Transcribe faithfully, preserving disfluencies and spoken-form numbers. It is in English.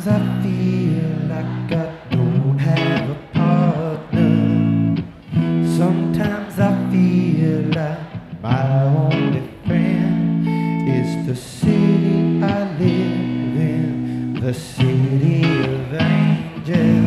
Sometimes I feel like I don't have a partner. Sometimes I feel like my only friend is the city I live in, the city of angels.